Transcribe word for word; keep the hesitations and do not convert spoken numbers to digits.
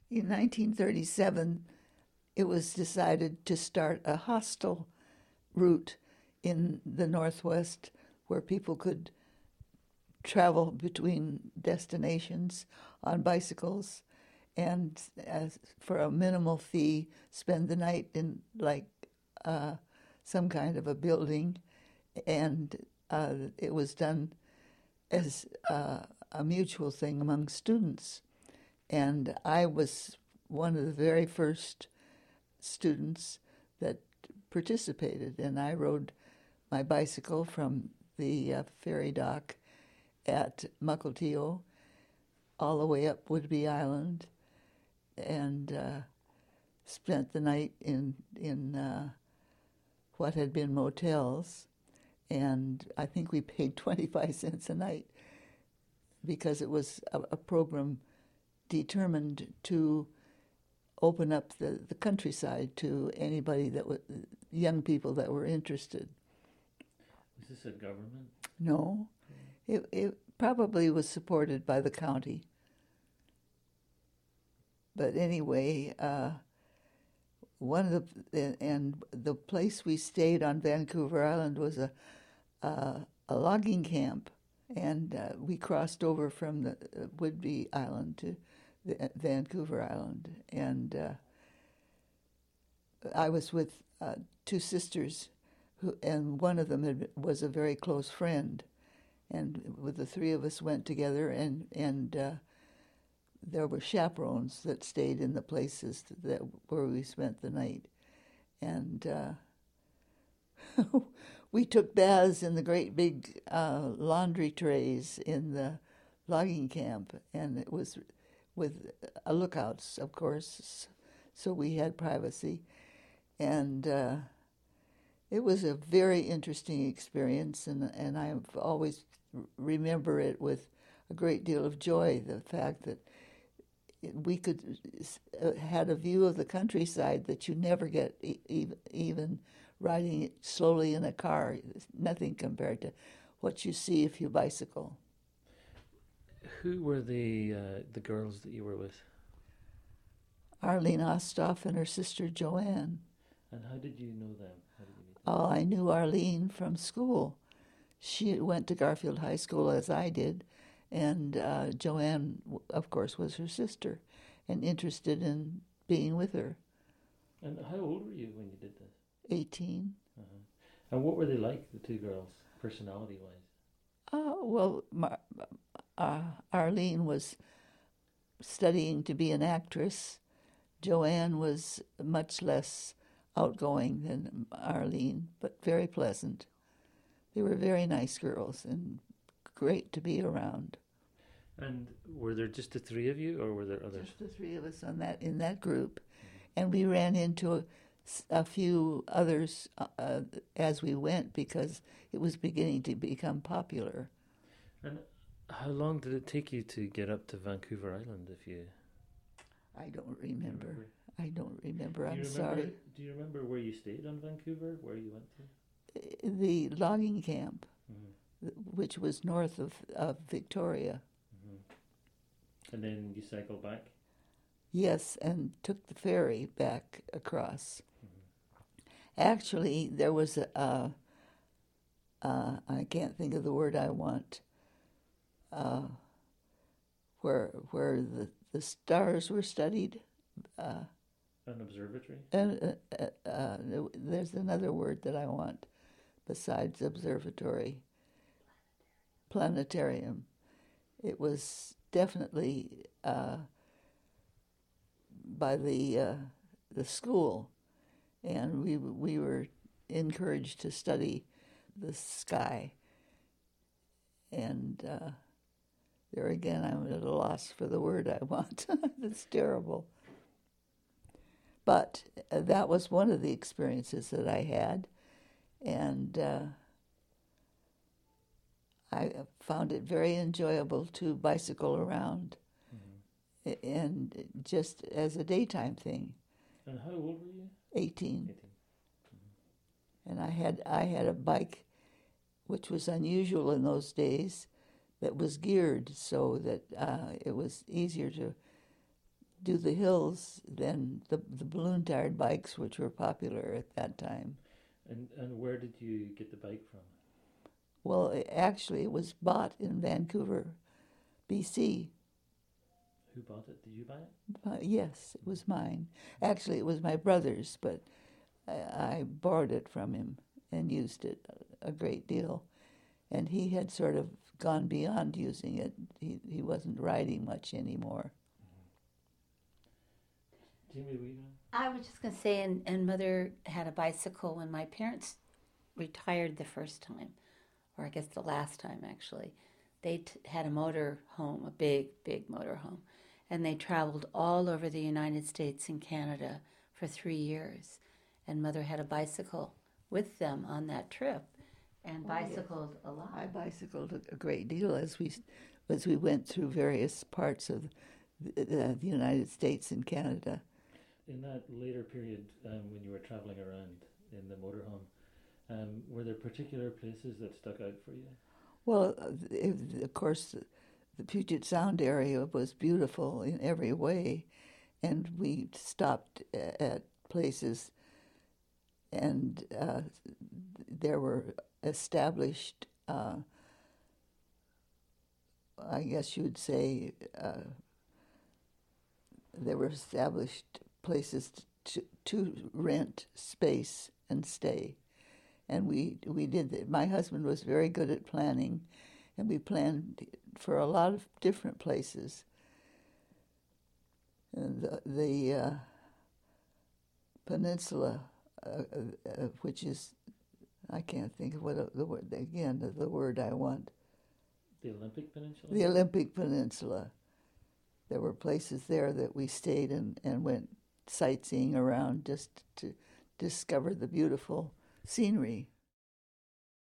In nineteen thirty-seven, it was decided to start a hostel route in the Northwest where people could travel between destinations on bicycles and as, for a minimal fee, spend the night in like uh, some kind of a building. And uh, it was done as uh, a mutual thing among students. And I was one of the very first students that participated, and I rode my bicycle from the uh, ferry dock at Mukilteo all the way up Whidbey Island, and uh, spent the night in in uh, what had been motels, and I think we paid twenty-five cents a night because it was a, a program determined to open up the, the countryside to anybody that was young people that were interested. Was this a government? No, it it probably was supported by the county. But anyway, uh, one of the and the place we stayed on Vancouver Island was a a, a logging camp, and uh, we crossed over from the uh, Whidbey Island to the, Vancouver Island, and uh, I was with uh, two sisters, who and one of them had, was a very close friend, and with the three of us went together, and and uh, there were chaperones that stayed in the places that where we spent the night, and uh, we took baths in the great big uh, laundry trays in the logging camp, and it was with uh, lookouts, of course, so we had privacy, and uh, it was a very interesting experience, and and I always remember it with a great deal of joy. The fact that we could uh, had a view of the countryside that you never get e- even riding it slowly in a car. It's nothing compared to what you see if you bicycle. Who were the uh, the girls that you were with? Arlene Ostoff and her sister Joanne. And how did you know them? How did you meet them? Oh, I knew Arlene from school. She went to Garfield High School as I did, and uh, Joanne, of course, was her sister and interested in being with her. And how old were you when you did this? eighteen. Uh-huh. And what were they like, the two girls, personality-wise? Uh, well, Mar- uh, Arlene was studying to be an actress. Joanne was much less outgoing than Arlene, but very pleasant. They were very nice girls and great to be around. And were there just the three of you, or were there others? Just the three of us on that in that group, mm-hmm. And we ran into a, a few others uh, as we went because it was beginning to become popular. And how long did it take you to get up to Vancouver Island? If you, I don't remember. remember? I don't remember. I'm remember, sorry. Do you remember where you stayed on Vancouver? Where you went to? The logging camp, mm-hmm. which was north of, of Victoria. Mm-hmm. And then you cycled back? Yes, and took the ferry back across. Mm-hmm. Actually, there was a, uh, uh, I can't think of the word I want, uh, where where the, the stars were studied. Uh, An observatory? And uh, uh, there's another word that I want besides observatory. Planetarium. It was definitely uh, by the uh, the school, and we we were encouraged to study the sky. And uh, there again, I'm at a loss for the word I want. It's terrible. But uh, that was one of the experiences that I had, and uh, I found it very enjoyable to bicycle around, mm-hmm. and just as a daytime thing. And how old were you? Eighteen. Eighteen. Mm-hmm. And I had I had a bike, which was unusual in those days, that was geared so that uh, it was easier to do the hills than the, the balloon-tired bikes, which were popular at that time. And and where did you get the bike from? Well, it, actually, it was bought in Vancouver, B C. Who bought it? Did you buy it? Uh, yes, it was mine. Actually, it was my brother's, but I, I borrowed it from him and used it a, a great deal. And he had sort of gone beyond using it. He he wasn't riding much anymore. Jamie, were you gonna? I was just going to say, and, and Mother had a bicycle when my parents retired the first time, or I guess the last time actually. They t- had a motor home, a big, big motor home, and they traveled all over the United States and Canada for three years. And Mother had a bicycle with them on that trip, and Oh, yes. bicycled a lot. I bicycled a- a great deal as we as we went through various parts of the, the, the United States and Canada. In that later period, um, when you were traveling around in the motorhome, um, were there particular places that stuck out for you? Well, uh, it, of course, the, the Puget Sound area was beautiful in every way, and we stopped a- at places, and uh, there were established, uh, I guess you would say, uh, there were established places to, to rent space and stay. And we we did that. My husband was very good at planning, and we planned for a lot of different places. And the, the uh, peninsula, uh, uh, which is, I can't think of what the word again the, the word I want. The Olympic Peninsula? The Olympic Peninsula. There were places there that we stayed and, and went sightseeing around just to discover the beautiful scenery.